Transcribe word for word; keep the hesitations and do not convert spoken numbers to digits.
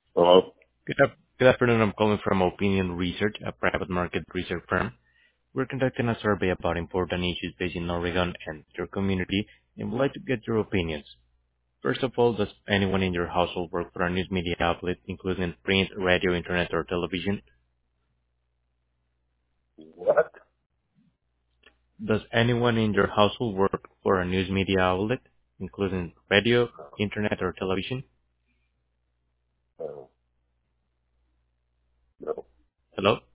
Hello? Good af- good afternoon. I'm calling from Opinion Research, a private market research firm. We're conducting a survey about important issues based in Oregon and your community, and would like to get your opinions. First of all, does anyone in your household work for a news media outlet, including print, radio, internet, or television? What? Does anyone in your household work for a news media outlet, including radio, internet, or television? Uh, no. Hello?